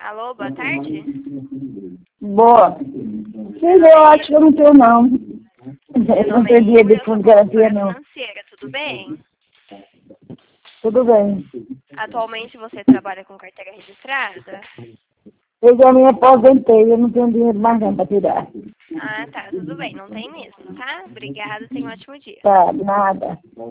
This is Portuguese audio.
Alô, boa tarde? Boa. Sim, eu acho que eu não tenho, não. Eu não tenho dinheiro de fundo de garantia, não. Financeira, tudo bem? Tudo bem. Atualmente você trabalha com carteira registrada? Eu já me aposentei, eu não tenho dinheiro mais não para tirar. Ah, tá, tudo bem, não tem mesmo, tá? Obrigada, tenha um ótimo dia. Tá, nada.